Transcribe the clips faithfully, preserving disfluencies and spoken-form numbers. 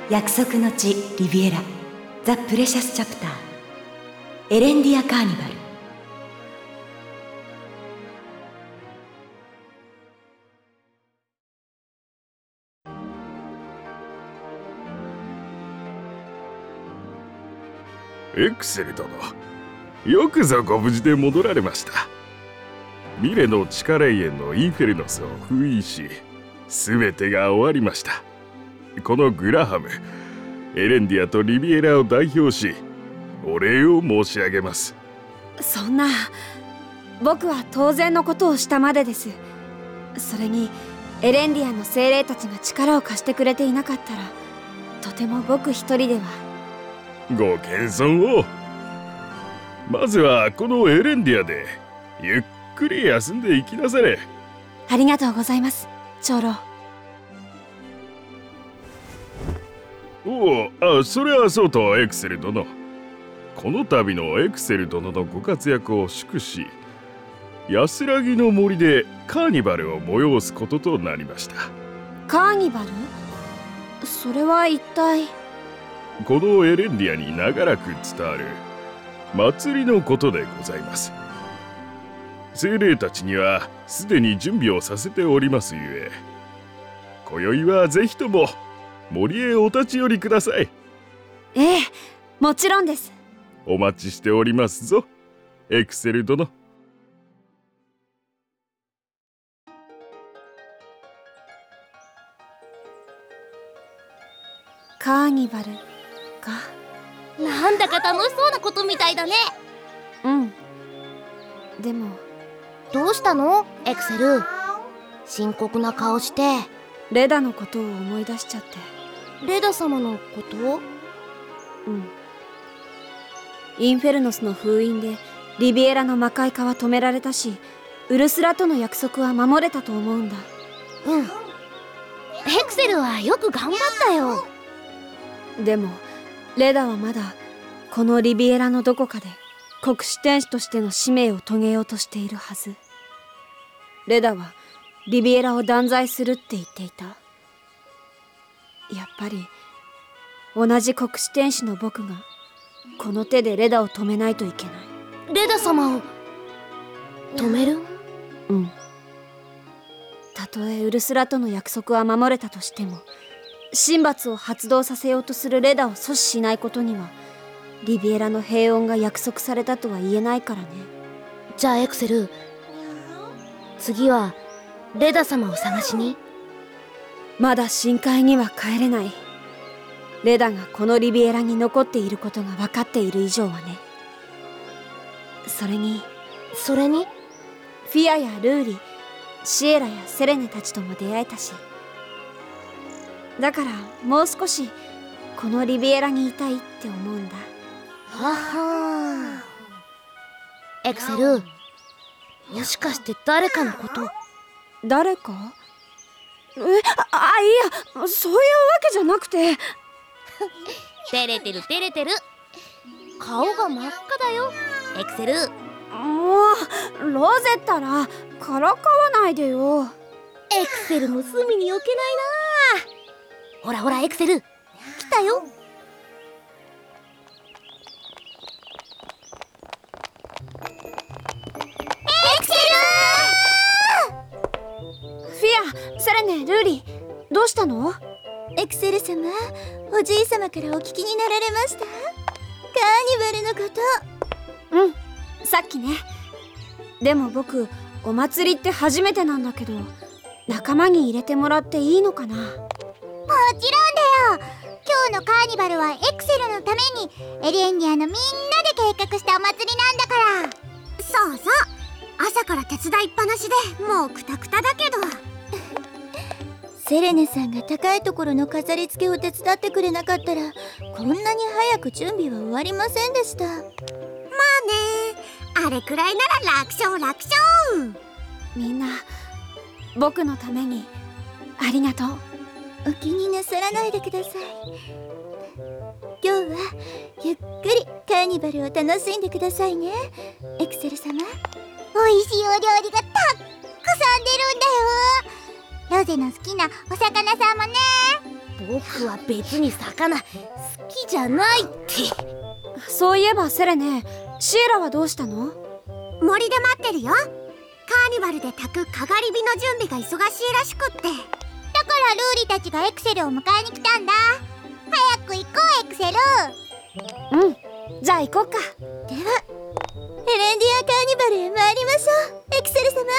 約束の地リビエラ、ザ・プレシャスチャプター、エレンディア・カーニバル。 エクセル殿、よくぞご無事で戻られました。ミレの地下霊園のインフェルノスを封印し、すべてが終わりました。このグラハム、エレンディアとリビエラを代表し、お礼を申し上げます。 そんな、僕は当然のことをしたまでです。それにエレンディアの精霊たちが力を貸してくれていなかったら、とても僕一人では。 ご謙遜を。まずはこのエレンディアでゆっくり休んでいきなされ。 ありがとうございます、長老。 おお、あ、それはそうとエクセル殿、この度のエクセル殿のご活躍を祝し、安らぎの森でカーニバルを催すこととなりました。 カーニバル？それは一体？ このエレンディアに長らく伝わる祭りのことでございます。精霊たちにはすでに準備をさせておりますゆえ、今宵はぜひとも森へお立ち寄りください。 ええ、もちろんです。 お待ちしておりますぞ、エクセル殿。 カーニバルか。 なんだか楽しそうなことみたいだね。 うん。でもどうしたのエクセル、深刻な顔して。 レダのことを思い出しちゃって。 レダ様のこと？ うん。インフェルノスの封印でリビエラの魔界化は止められたし、ウルスラとの約束は守れたと思うんだ。 うん。エクセルはよく頑張ったよ。 でもレダはまだこのリビエラのどこかで国士天使としての使命を遂げようとしているはず。レダはリビエラを断罪するって言っていた。やっぱり同じ国士天使の僕がこの手でレダを止めないといけない。 レダ様を止める？ うん。たとえウルスラとの約束は守れたとしても、神罰を発動させようとするレダを阻止しないことには、リビエラの平穏が約束されたとは言えないからね。 じゃあエクセル、次はレダ様を探しに。 まだ深海には帰れない。レダがこのリビエラに残っていることが分かっている以上はね。それにそれにフィアやルーリ、シエラやセレネたちとも出会えたし、だからもう少しこのリビエラにいたいって思うんだ。 ははー。エクセル、もしかして誰かのこと？ 誰か？え、あ、あ、いや、そういうわけじゃなくて。 照れてる照れてる。顔が真っ赤だよエクセル。 もうロゼったらからかわないでよ。 エクセルの隅に置けないな。ほらほらエクセル、来たよ。エクセル！ フィア、セレネ、ルーリ、どうしたの？ エクセル様、おじい様からお聞きになられました？カーニバルのこと。 うん、さっきね。でも僕、お祭りって初めてなんだけど、仲間に入れてもらっていいのかな？ もちろんだよ。今日のカーニバルはエクセルのためにエレンディアのみんなで計画したお祭りなんだから。そうそう、朝から手伝いっぱなしでもうクタクタだけどセレネさんが高いところの飾り付けを手伝ってくれなかったら、こんなに早く準備は終わりませんでした。まあね、あれくらいなら楽勝楽勝。 みんな僕のためにありがとう。 お気になさらないでください。今日はゆっくりカーニバルを楽しんでくださいね、エクセル様。おいしいお料理がたっくさん出るんだよ。ロゼの好きなお魚さんもね、 僕は別に魚好きじゃないって。 そういえばセレネ、シエラはどうしたの？ 森で待ってるよ。カーニバルで炊くかがり火の準備が忙しいらしくって。だからルーリたちがエクセルを迎えに来たんだ。早く行こうエクセル。 うん、じゃあ行こうか。 ではエレンディアカーニバルへ参りましょう、エクセル様。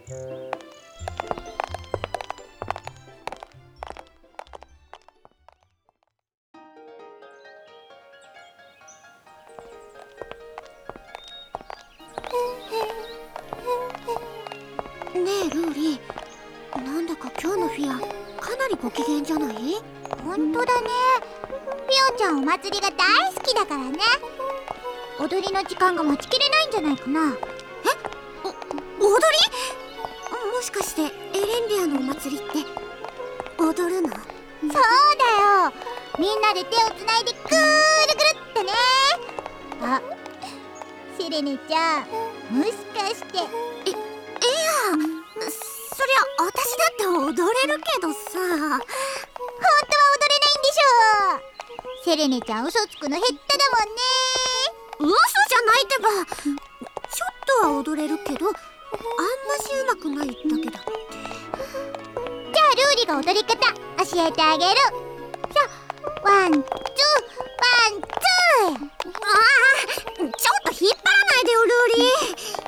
ねえルーリー、なんだか今日のフィアかなりご機嫌じゃない？ほんとだね。フィオちゃんお祭りが大好きだからね。踊りの時間が待ちきれないんじゃないかな。え？お、踊り？もしかしてエレンディアのお祭りって踊るの？そうだよ。みんなで手をつないでぐーるぐるってね。あ、セレネちゃん、もしかしてえ、いや、そりゃ私だって踊れるけどさ。本当は踊れないんでしょ。セレネちゃん嘘つくの減っただもんね。嘘じゃないってば。ちょっとは踊れるけど、あんまし上手くないだけだって。じゃあルーリが踊り方教えてあげる。さあ、ワンツーワンツー。ああ、ちょっと引っ張らないでよルーリー。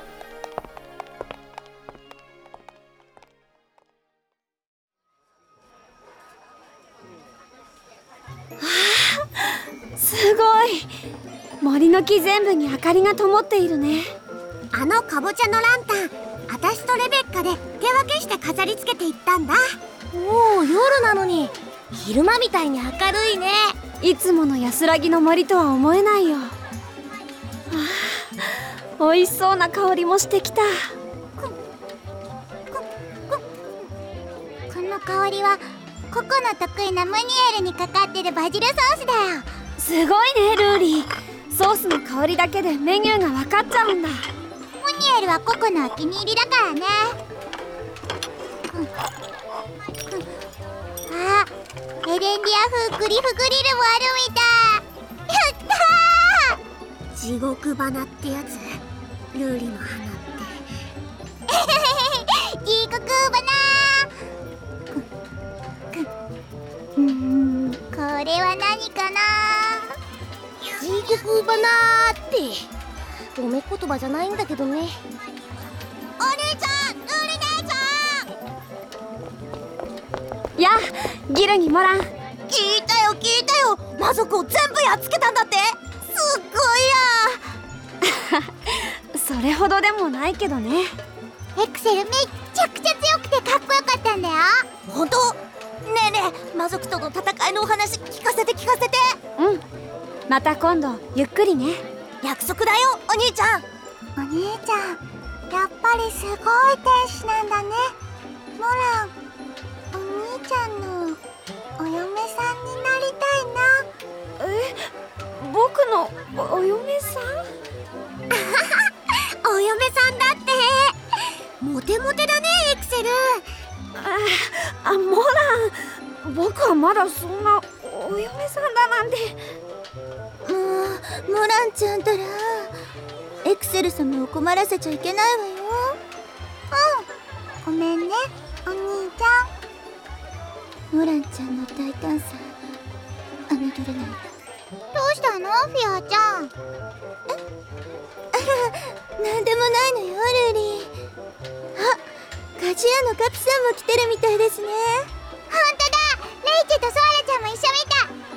すごい、森の木全部に明かりが灯っているね。 あのかぼちゃのランタン、私とレベッカで手分けして飾り付けていったんだ。 おお、夜なのに昼間みたいに明るいね。 いつもの安らぎの森とは思えないよ。あ、美味しそうな香りもしてきた。 こ、こ、こ、この香りはココの得意なムニエルにかかってるバジルソースだよ。 すごいねルーリー、ソースの香りだけでメニューが分かっちゃうんだ。 ムニエルはココのお気に入りだからね。うんうん、あ、エレンディア風クリフグリルもあるみたい。やったー。地獄花ってやつ、ルーリの花って地獄花。うーん、これは何かな。 地獄花って褒め言葉じゃないんだけどね。 お姉ちゃん、ルーリ姉ちゃん。 やあ、ギルにモラン。 聞いたよ聞いたよ、魔族を全部やっつけたんだって。すっごいや。 それほどでもないけどね。 エクセルめっちゃくちゃ強くてかっこよかったんだよ。ほんと？ねえねえ、魔族との戦いのお話聞かせて聞かせて。 うん、また今度ゆっくりね。 約束だよお兄ちゃん。お兄ちゃん、やっぱりすごい天使なんだね。モラン、お兄ちゃんのお嫁さんになりたいな。 え、僕のお嫁さん？ お嫁さんだって。モテモテだねエクセル。 あ、あ、モラン、僕はまだそんなお嫁さんだなんて。 もうモランちゃんたらエクセル様を困らせちゃいけないわよ。うん、ごめんねお兄ちゃん。モランちゃんの大胆さ侮れない。どうしたのフィアちゃん。え、あら、なんでもないのよルーリー。あ、ガジアのカピさんも来てるみたいですね。ほんとだ、レイチェとソアラちゃんも一緒みたい。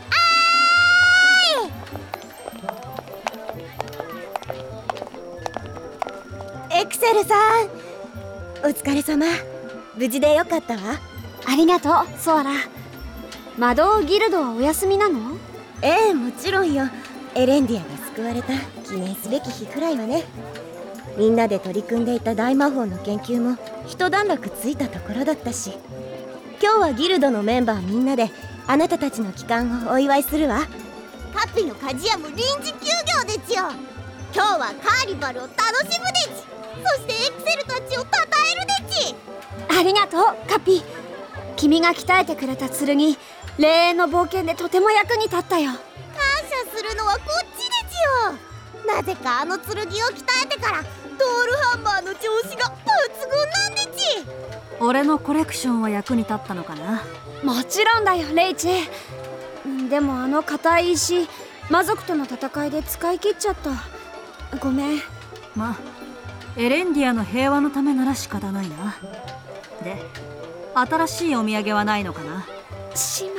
エクセルさん、お疲れ様。無事でよかったわ。 ありがとうソアラ。魔導ギルドはお休みなの？ ええ、もちろんよ。エレンディアが救われた記念すべき日くらいはね。みんなで取り組んでいた大魔法の研究も一段落ついたところだったし、今日はギルドのメンバーみんなであなたたちの帰還をお祝いするわ。 カピの鍛冶屋も臨時休業ですよ。今日はカーニバルを楽しむでち。そしてエクセルたちをたたえるでち。 ありがとうカピ。君が鍛えてくれた剣、 霊園の冒険でとても役に立ったよ。 感謝するのはこっちですよ。なぜかあの剣を鍛えてからドールハンマーの調子が抜群なんでち。 俺のコレクションは役に立ったのかな。 もちろんだよレイチ。でもあの硬い石、魔族との戦いで使い切っちゃった。ごめん。 まあエレンディアの平和のためなら仕方ないな。で、新しいお土産はないのかな。 しまった、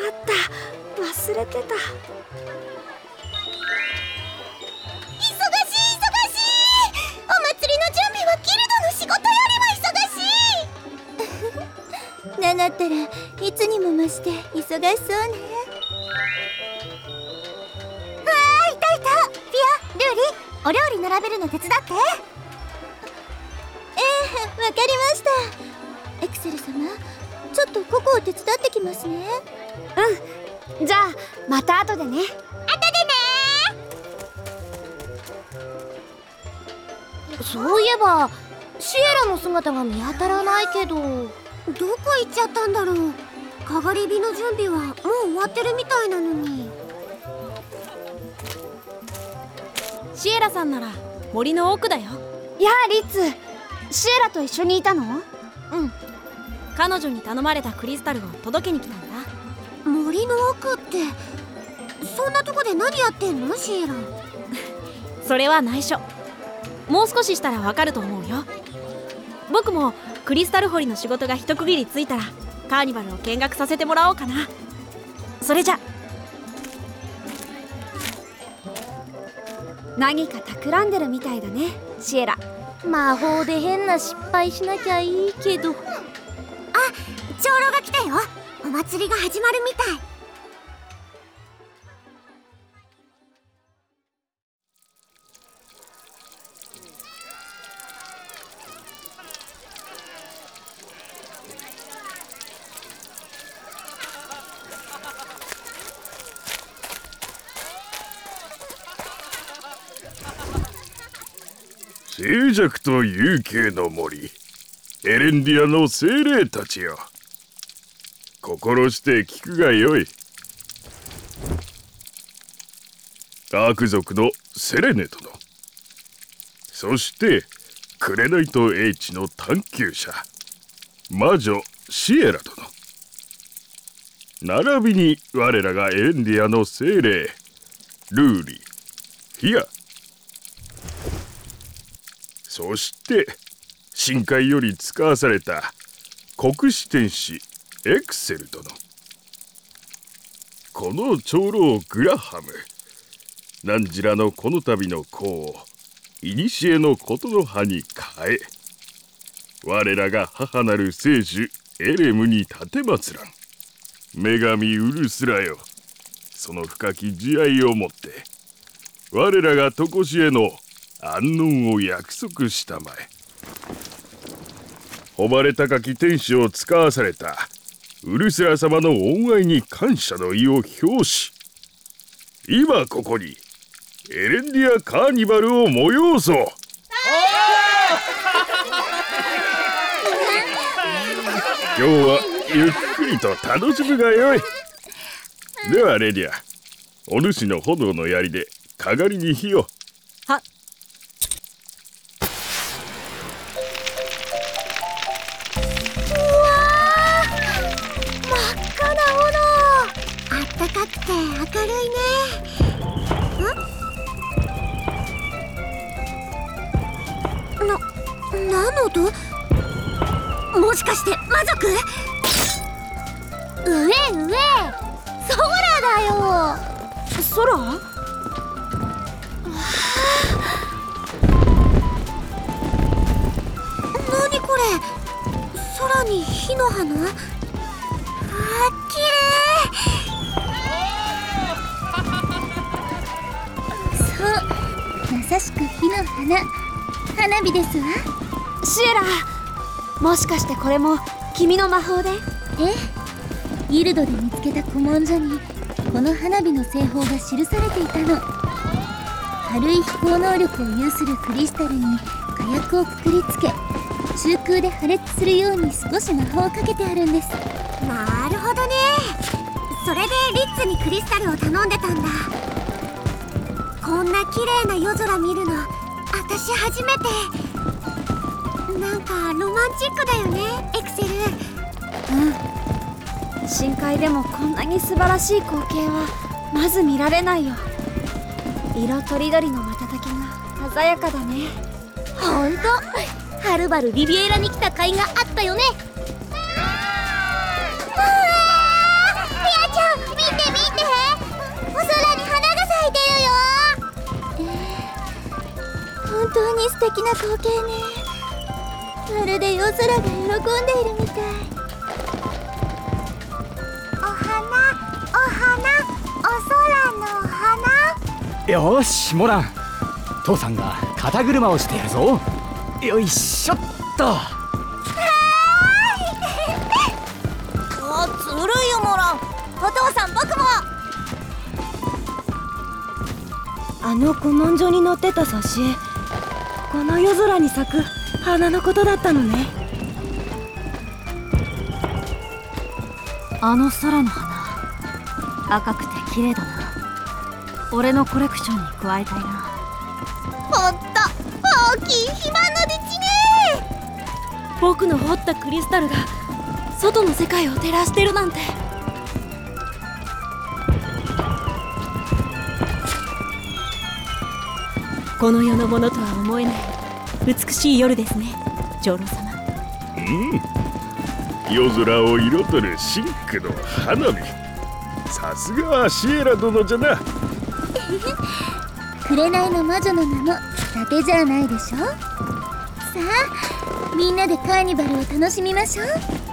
忘れてた。 忙しい忙しい。お祭りの準備はギルドの仕事よりも忙しい。なんだったらいつにも増して忙しそうね。わー、いたいた。ピア、ルーリ、お料理並べるの手伝って。ええ、わかりました。エクセル様、ちょっとココを手伝ってきますね。 うん、じゃあまた後でね。 後でねー。そういえばシエラの姿が見当たらないけど、どこ行っちゃったんだろう。かがり火の準備はもう終わってるみたいなのに。 シエラさんなら森の奥だよ。やあリッツ、シエラと一緒にいたの？ うん、彼女に頼まれたクリスタルを届けに来たんだ。 森の奥って、そんなとこで何やってんのシエラ。 それは内緒。もう少ししたらわかると思うよ。僕もクリスタル掘りの仕事が一区切りついたらカーニバルを見学させてもらおうかな。それじゃ。 何か企んでるみたいだねシエラ。 魔法で変な失敗しなきゃいいけど。 あ、長老が来たよ。お祭りが始まるみたい。 静寂と悠久の森、エレンディアの精霊たちよ、心して聞くがよい。悪族のセレネ殿、そしてクレナイト英知の探求者魔女シエラ殿、並びに我らがエレンディアの精霊ルーリ、フィア、そして深海より使わされた国士天使エクセル殿、この長老グラハム、汝らのこの度の功を古のことの葉に変え、我らが母なる聖樹エレムに立てまつらん。女神ウルスラよ、その深き慈愛をもって我らが常しえの安穏を約束したまえ。誉れ高き天使を使わされたウルスラ様の恩愛に感謝の意を表し、今ここにエレンディアカーニバルを催そう。今日はゆっくりと楽しむがよい。ではレディア、お主の炎の槍でかがりに火を。 はっ。 高くて明るいね。ん？な、何の音？もしかして魔族？上上、空だよ。 空？ 何これ？空に火の花？あ、綺麗。まさしく火の花、花火ですわ。 シエラ、もしかしてこれも君の魔法で？ ええ、ギルドで見つけた古文書にこの花火の製法が記されていたの。軽い飛行能力を有するクリスタルに火薬をくくりつけ、中空で破裂するように少し魔法をかけてあるんです。なるほどね。 それでリッツにクリスタルを頼んでたんだ。こんな綺麗な夜空見るの私初めて。なんかロマンチックだよね、エクセル。 うん、深海でもこんなに素晴らしい光景はまず見られないよ。色とりどりの瞬きが鮮やかだね。 ほんとはるばるリビエラに来た甲斐があったよね。 うわー、ミアちゃん見て見て、お空に花が咲いてるよ。本当に素敵な光景ね。まるで夜空が喜んでいるみたい。お花お花お空の花。 よしモラン、父さんが肩車をしてやるぞ。よいしょっと。 あずるいよモラン。お父さん僕も。 あの古文書に載ってた挿絵、この夜空に咲く花のことだったのね。 あの空の花赤くて綺麗だな。俺のコレクションに加えたいな。 ほんと大きいひまのでちね。 僕の掘ったクリスタルが外の世界を照らしてるなんて。この世のものとは思えない美しい夜ですね、長老様。 うん、夜空を彩るシンクの花火。さすがシエラ殿じゃな。 紅の魔女の名も伊達じゃないでしょ。さあみんなでカーニバルを楽しみましょう。